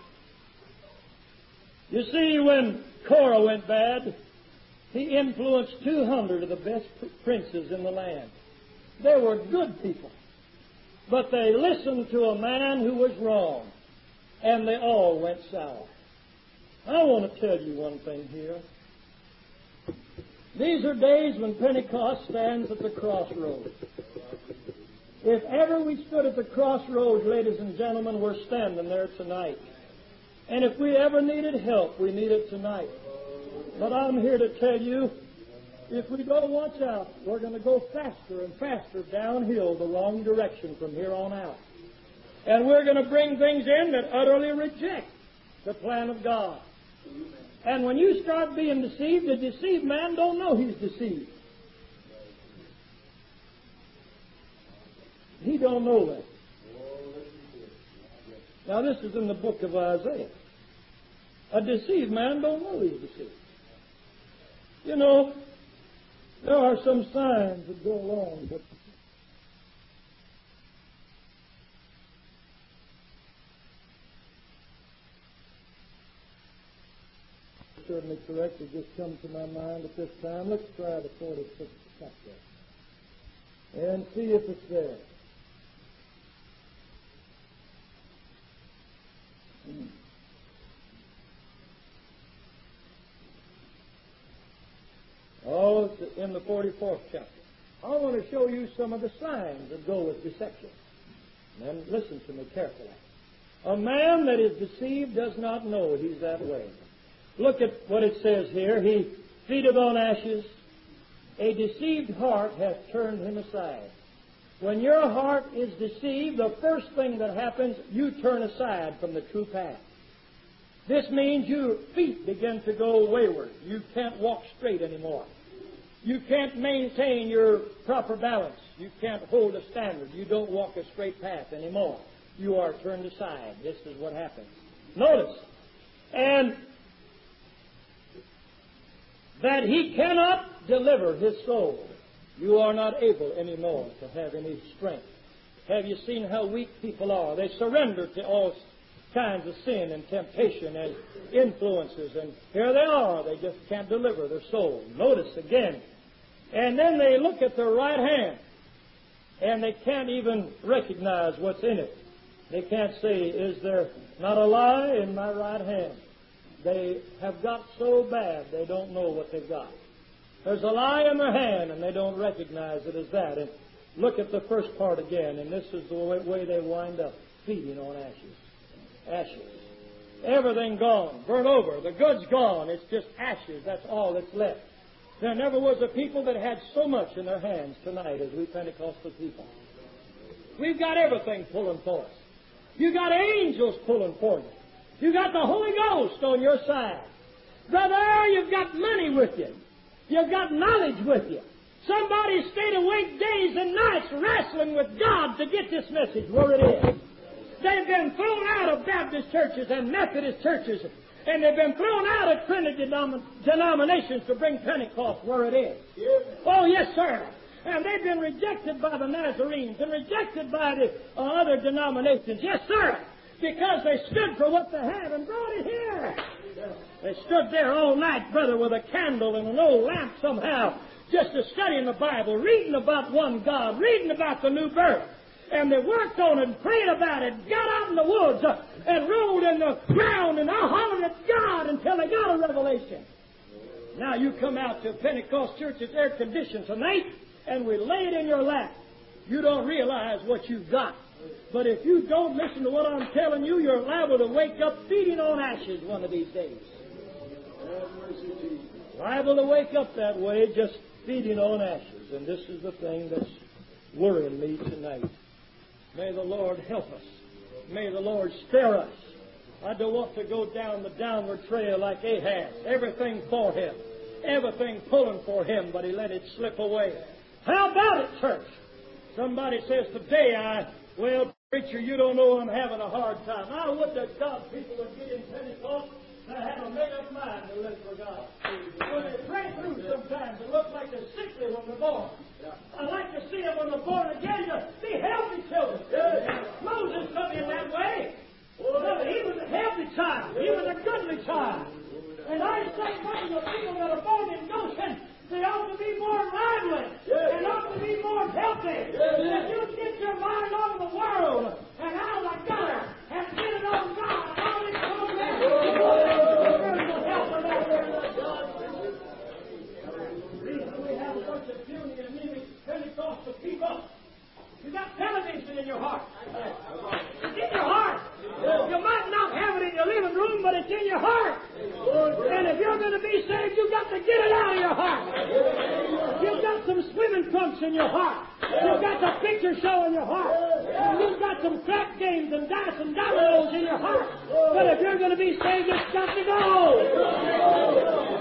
You see, when Korah went bad, he influenced 200 of the best princes in the land. They were good people. But they listened to a man who was wrong. And they all went sour. I want to tell you one thing here. These are days when Pentecost stands at the crossroads. If ever we stood at the crossroads, ladies and gentlemen, we're standing there tonight. And if we ever needed help, we need it tonight. But I'm here to tell you, if we don't watch out, we're going to go faster and faster downhill the wrong direction from here on out. And we're going to bring things in that utterly reject the plan of God. And when you start being deceived, the deceived man don't know he's deceived. He don't know that. Now this is in the book of Isaiah. A deceived man don't know he's deceived. You know, there are some signs that go along with certainly correct. It just comes to my mind at this time. Let's try the 46th chapter and see if it's there. Oh, it's in the 44th chapter. I want to show you some of the signs that go with deception. And listen to me carefully. A man that is deceived does not know he's that way. Look at what it says here. He feedeth on ashes. A deceived heart hath turned him aside. When your heart is deceived, the first thing that happens, you turn aside from the true path. This means your feet begin to go wayward. You can't walk straight anymore. You can't maintain your proper balance. You can't hold a standard. You don't walk a straight path anymore. You are turned aside. This is what happens. Notice. And that he cannot deliver his soul. You are not able anymore to have any strength. Have you seen how weak people are? They surrender to all kinds of sin and temptation and influences, and here they are. They just can't deliver their soul. Notice again. And then they look at their right hand, and they can't even recognize what's in it. They can't say, is there not a lie in my right hand? They have got so bad they don't know what they've got. There's a lie in their hand, and they don't recognize it as that. And look at the first part again, and this is the way they wind up, feeding on ashes. Ashes. Everything gone, burnt over. The good's gone. It's just ashes. That's all that's left. There never was a people that had so much in their hands tonight as we Pentecostal people. We've got everything pulling for us. You got angels pulling for you. You got the Holy Ghost on your side. Brother, you've got money with you. You've got knowledge with you. Somebody stayed awake days and nights wrestling with God to get this message where it is. They've been thrown out of Baptist churches and Methodist churches, and they've been thrown out of Trinity denominations to bring Pentecost where it is. Oh, yes, sir. And they've been rejected by the Nazarenes and rejected by the other denominations. Yes, sir. Because they stood for what they had and brought it here. They stood there all night, brother, with a candle and an old lamp somehow, just to studying the Bible, reading about one God, reading about the new birth. And they worked on it and prayed about it, got out in the woods and rolled in the ground and hollered at God until they got a revelation. Now you come out to Pentecost church, it's air conditioned tonight, and we lay it in your lap. You don't realize what you've got. But if you don't listen to what I'm telling you, you're liable to wake up feeding on ashes one of these days. Liable to wake up that way, just feeding on ashes. And this is the thing that's worrying me tonight. May the Lord help us. May the Lord spare us. I don't want to go down the downward trail like Ahaz. Everything for him. Everything pulling for him, but he let it slip away. How about it, church? Somebody says today, well, preacher, you don't know I'm having a hard time. I would that God people would get in Pentecost that have a made-up mind to live for God. When they pray through sometimes, it looks like they're sickly when they're born. I like to see them when they're born again to be healthy children. Moses come in that way. Well, he was a healthy child. He was a goodly child. And I say, most of the people that are born in Goshen, they ought to be more lively and ought to be more healthy. If you get your mind out of the world and out of the gutter and get it on God, all it comes spiritual help from out there. it out of your heart. You've got some swimming trunks in your heart. You've got the picture show in your heart. And you've got some crap games and dice and dominoes in your heart. But if you're going to be saved, it's got to go.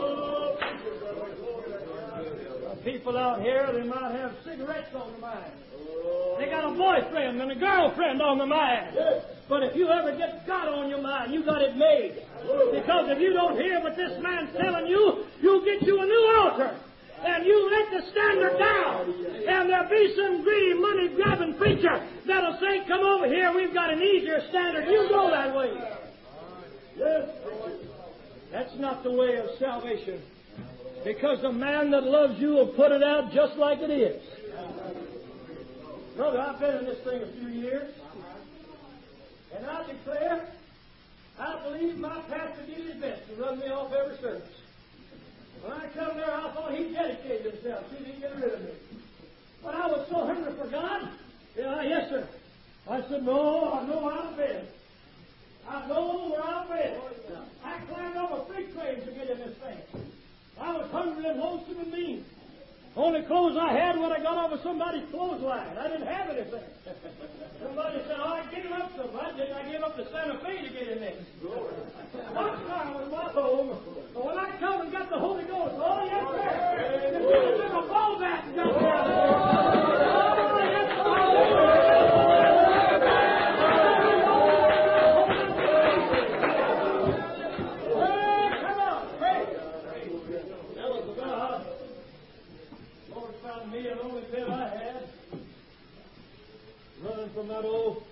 People out here, they might have cigarettes on their mind. They got a boyfriend and a girlfriend on their mind. But if you ever get God on your mind, you got it made. Because if you don't hear what this man's telling you, you'll get you a new altar. And you let the standard down. And there'll be some greedy, money-grabbing preacher that'll say, come over here, we've got an easier standard. You go that way. Yes. That's not the way of salvation. Because the man that loves you will put it out just like it is. Brother, I've been in this thing a few years. And I declare, I believe my pastor did his best to run me off every service. When I come there, I thought he dedicated himself. He didn't get rid of me. But I was so hungry for God. Yes, sir. I said, no, I know where I've been. I know where I've been. I climbed up a freight train to get in this thing. I was hungry and lonesome and mean. Only clothes I had when I got off of somebody's clothesline. I didn't have anything. Somebody said, I gave up something. I gave up the Santa Fe to get in there. One time was my home. But when I come and got the Holy Ghost, oh, yes, sir. Just took a ball back and got there. Oh, yes, sir. Me and only bit I had, running from that old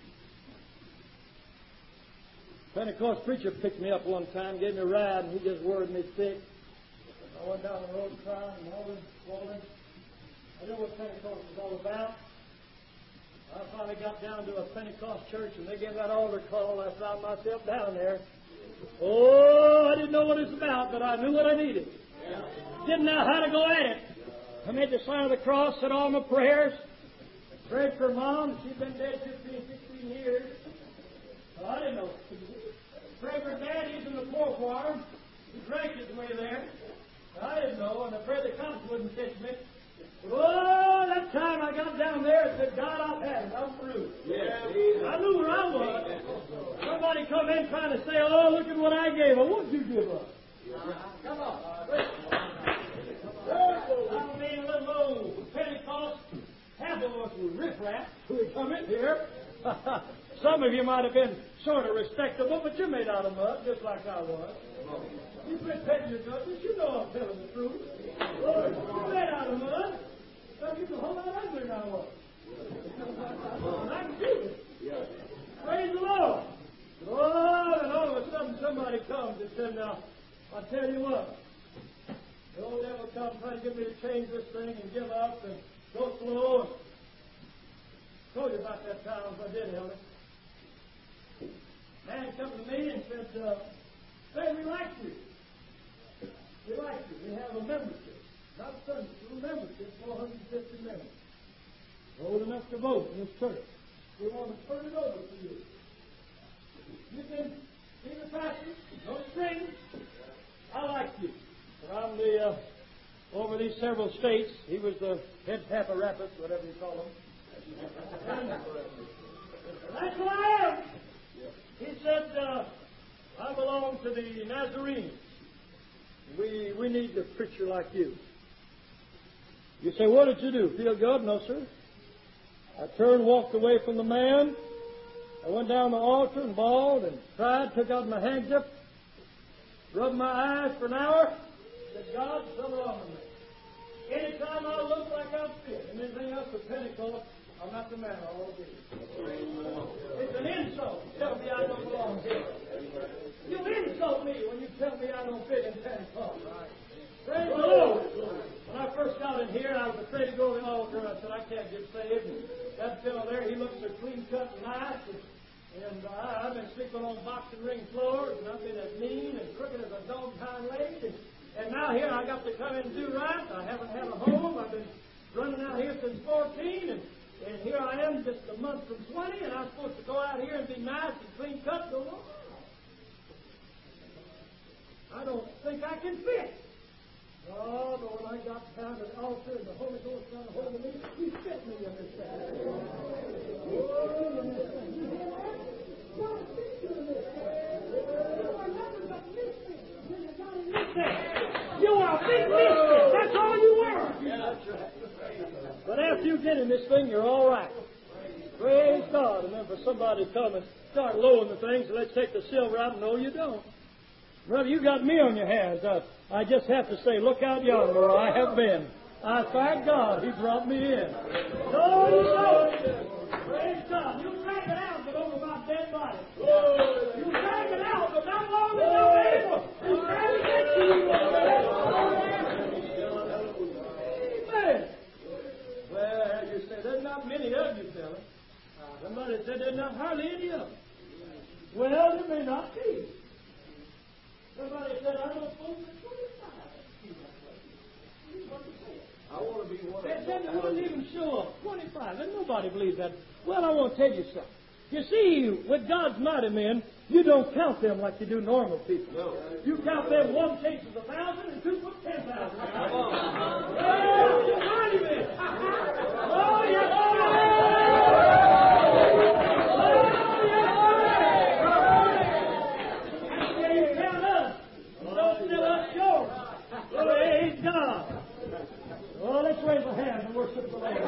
Pentecost preacher picked me up one time, gave me a ride, and he just worried me thick. I went down the road crying, falling. I knew what Pentecost was all about. I finally got down to a Pentecost church, and they gave that altar call. I found myself down there. Oh, I didn't know what it was about, but I knew what I needed. Didn't know how to go at it. I made the sign of the cross, said all my prayers. Prayed for Mom. She'd been dead 15, 16 years. Well, I didn't know. Prayed for Dad. He's in the poor farm. He drank his way there. I didn't know, and I prayed the cops wouldn't catch me. Oh, that time I got down there and said, God, I've had it. I'm through. Yeah. I knew where I was. Somebody come in trying to say, oh, look at what I gave. Well, what'd you give up? Come on. I mean, a little old Pentecost. Half of us were riffraff who had come in here. Some of you might have been sort of respectable, but you're made out of mud, just like I was. You quit petting your judges. You know I'm telling the truth. You're made out of mud. Some of you a whole lot uglier than I was. And I can see it. Praise the Lord. Oh, and all of a sudden somebody comes and said, now, I'll tell you what. The old devil come trying to get me to change this thing and give up and go slow. I told you about that time if I did, Elder. Man come to me and said, say, we like you. We like you. We have a membership. Not Sunday school membership, 450 members. Old enough to vote in this church. We want to turn it over to you. You can be the pastor, no strings. I like you. Around over these several states, he was the head paparappus, whatever you call him. That's who I am. He said, I belong to the Nazarenes. We need a preacher like you. You say, what did you do? Feel good? No, sir. I turned, walked away from the man. I went down the altar and bawled and cried, took out my handkerchief, rubbed my eyes for an hour. Said, God, something wrong with me. Anytime I look like I'm fit and anything else with Pentecost, I'm not the man I ought to be. It's an insult to tell me I don't belong here. You insult me when you tell me I don't fit in Pentecost. Praise the Lord. When I first got in here, I was afraid to go to the altar. I said, I can't get saved. And that fellow there, he looks so clean cut and nice. And I've been sleeping on boxing ring floors, and I've been as mean and crooked as a dog's hind leg. And now here I got to come in and do right. I haven't had a home. I've been running out here since 14, and here I am just a month from 20, and I'm supposed to go out here and be nice and clean cut. Go on. I don't think I can fit. altar and the Holy Ghost got a hold of me. He spit me in this thing. You are a big misfit. That's all you are. But after you get in this thing, you're all right. Praise God. And then for somebody to come and start lowering the things, so let's take the silver out. No, you don't. Brother, you got me on your hands. I just have to say, look out yonder where I have been. I thank God He brought me in. No, you don't. Praise God. You drag it out, but over my dead body. You drag it out, but not long as I'm able. You drag it back to you. Amen. Well, you say, there's not many of you, fella. Somebody said there's not hardly any of them. Well, there may not be. Somebody said, I don't suppose there's 25. I want to be one of them. They said they wouldn't even show up. 25. And nobody believes that. Well, I want to tell you something. You see, with God's mighty men, you don't count them like you do normal people. No. You count them one takes 1,000 and two put 10,000. Well, you're mighty men. Oh, yes, praise God. Oh, let's raise a hand and worship the Lord.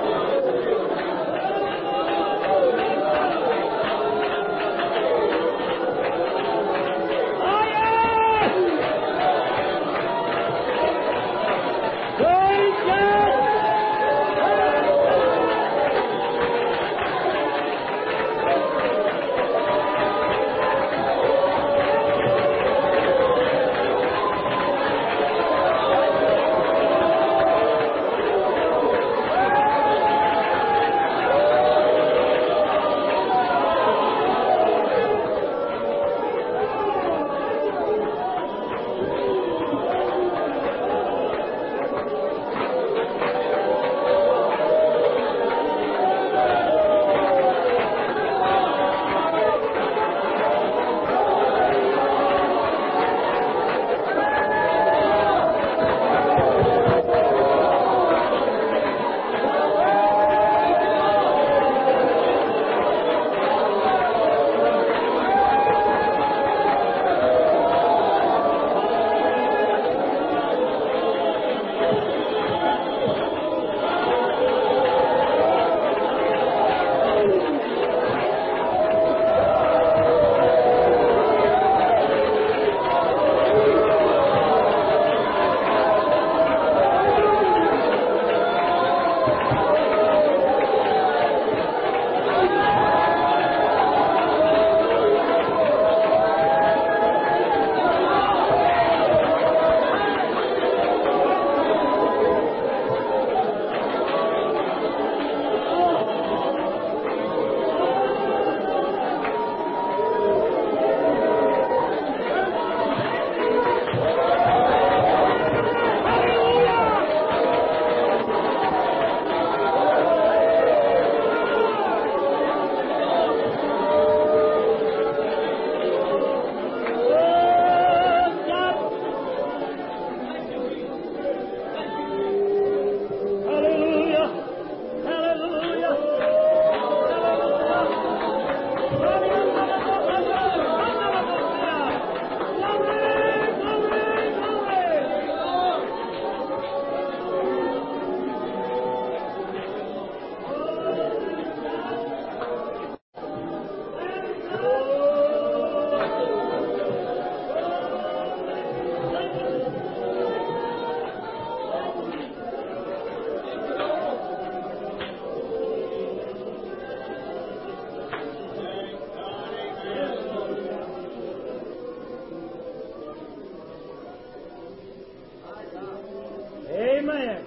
Amen.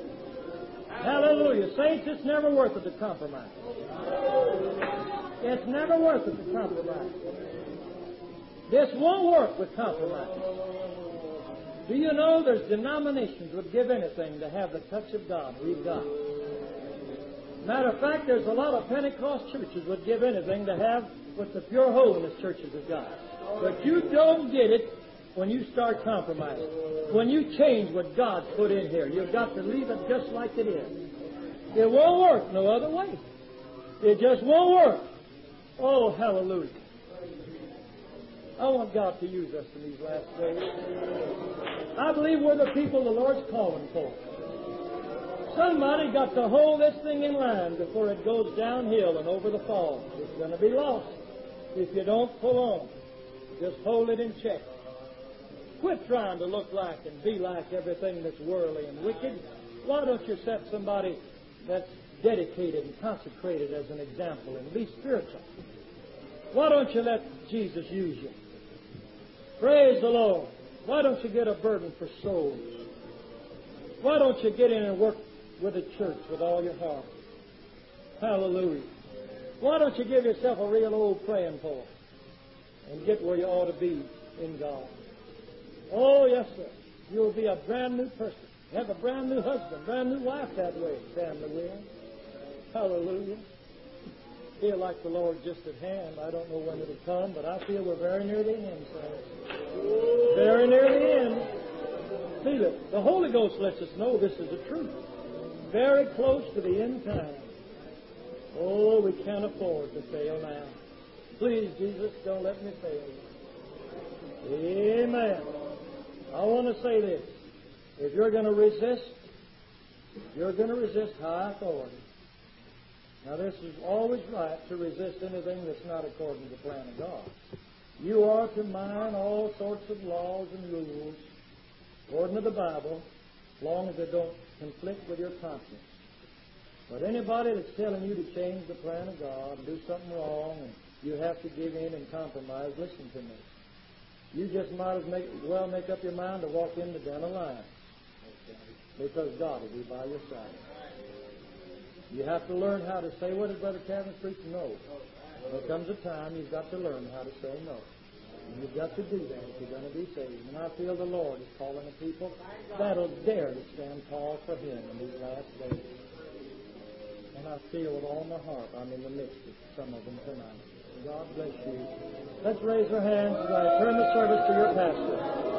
Hallelujah. Saints, it's never worth it to compromise. It's never worth it to compromise. This won't work with compromise. Do you know there's denominations would give anything to have the touch of God we've got? Matter of fact, there's a lot of Pentecost churches would give anything to have what the pure holiness churches have got. But you don't get it when you start compromising, when you change what God put in here, you've got to leave it just like it is. It won't work no other way. It just won't work. Oh, hallelujah. I want God to use us in these last days. I believe we're the people the Lord's calling for. Somebody got to hold this thing in line before it goes downhill and over the fall. It's going to be lost if you don't pull on. Just hold it in check. Quit trying to look like and be like everything that's worldly and wicked. Why don't you set somebody that's dedicated and consecrated as an example and be spiritual? Why don't you let Jesus use you? Praise the Lord. Why don't you get a burden for souls? Why don't you get in and work with the church with all your heart? Hallelujah. Why don't you give yourself a real old praying for and get where you ought to be in God? Oh, yes, sir. You'll be a brand new person. Have a brand new husband, brand new wife that way, family will. Hallelujah. Feel like the Lord's just at hand. I don't know when it'll come, but I feel we're very near the end, sir. Very near the end. Feel it. The Holy Ghost lets us know this is the truth. Very close to the end time. Oh, we can't afford to fail now. Please, Jesus, don't let me fail you. Amen. I want to say this. If you're going to resist, you're going to resist high authority. Now, this is always right to resist anything that's not according to the plan of God. You are to mind all sorts of laws and rules according to the Bible, as long as they don't conflict with your conscience. But anybody that's telling you to change the plan of God and do something wrong and you have to give in and compromise, listen to me. You just might as well make up your mind to walk in the den of lions, because God will be by your side. You have to learn how to say, what did Brother Kevin preach? No. There comes a time you've got to learn how to say no. And you've got to do that if you're going to be saved. And I feel the Lord is calling a people that'll dare to stand tall for Him in these last days. And I feel with all my heart I'm in the midst of some of them tonight. God bless you. Let's raise our hands as I turn the service to your pastor.